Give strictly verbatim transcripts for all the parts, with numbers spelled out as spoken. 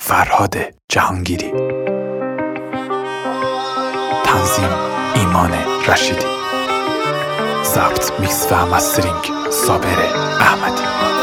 فرهاد جهانگیری. تنظیم ایمان رشیدی. ضبط، میکس و مسترینگ صابر احمدی.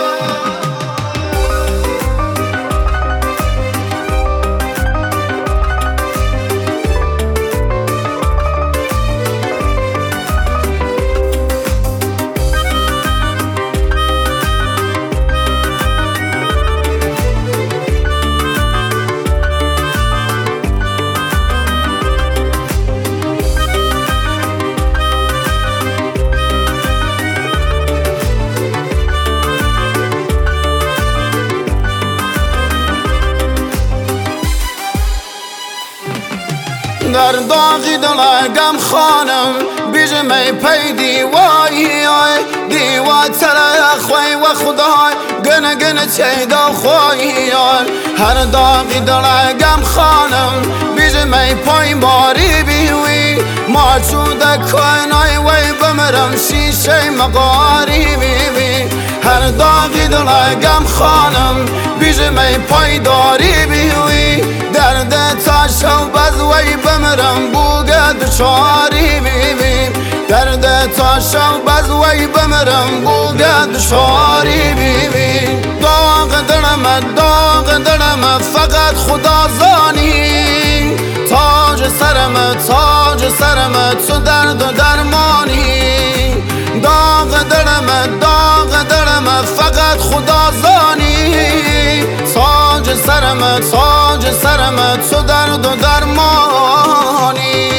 در داغی دلگم خانم بیجمی پی دیوایی دیوا تره خوی و خدای گنه گنه چیدا خوی هر داغی دلگم خانم بیجمی پی باری بیوی ما چوده کنای وی بمرم شیشه مقاری بیوی هر داغی دلگم خانم بیجمی پی داری بیوی درد تاشو بزوی بمرم بوگه دچاری بیوی درد تاشو بزوی بمرم بوگه دچاری بیوی داغ دلم داغ دلم فقط خدا زانی تاج سرم تاج سرم تو درد و درمانی داغ دلم داغ دلم فقط خدا زانی تاج سرم تاج سرم تو درد و درمانی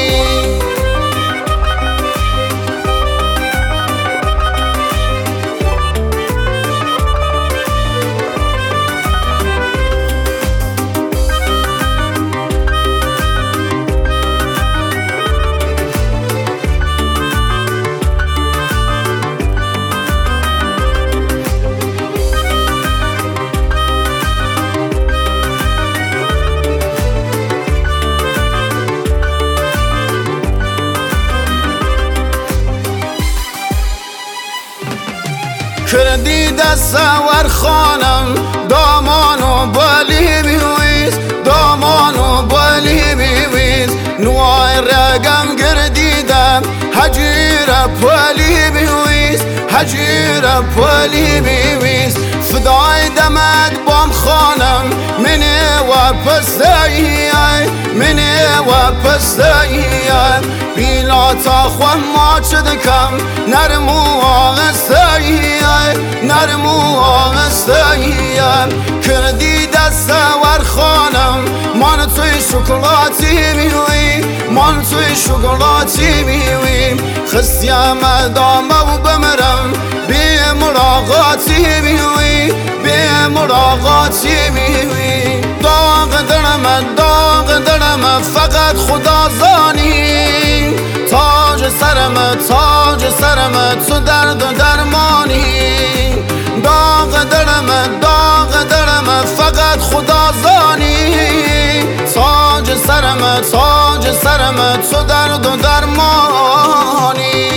کردی دست ور خانم دامانو بالی بیویز دامانو بالی بیویز نوای رگم گردیدم حجیر بالی بیویز حجیر بالی بیویز فدای دمت بام خانم منی و پستایی منی و پستایی بیلا تا خواه ما چدکم نرمو آغستایی نرمو آغستایی کردی دست ور خانم من توی شکلاتی بیوی من توی شکلاتی بیوی خستیم دامه و بمرم بی ملاقاتی بیوی بی ملاقاتی بیوی داغ دلم داغ دلم فقط خدا زانی تاج سرم تاج سرم تو درد و درمانی داغ دلم داغ دلم فقط خدا زانی تاج سرم تاج سرم تو درد و درمانی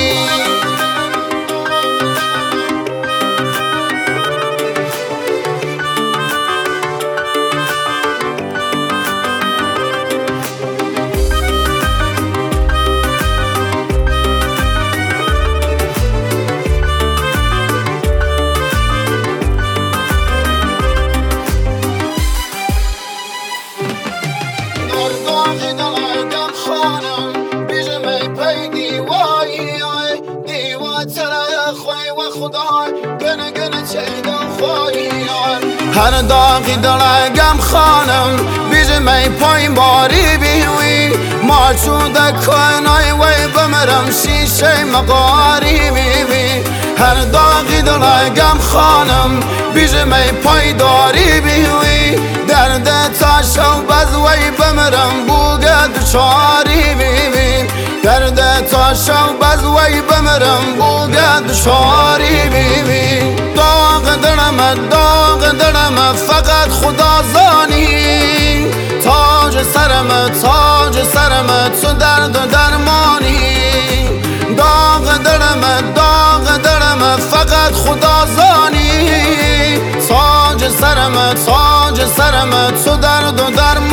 هر داغی دلگم خانم بیجمی پای باری بیوی ما چوده کنای وی بمرم شیشه مقاری بیوی هر داغی دلگم خانم بیجمی پای داری بیوی درد تاشو بزوی بمرم بوگه دچاری بیوی درد تاشو بزوی بمرم بوگه دچاری بیوی داغ دلم داغ دلم فقط خدا زانی تاج سرم تاج سرم تو درد و درمانی داغ دلم داغ دلم فقط خدا زانی تاج سرم تاج سرم تو درد و درمان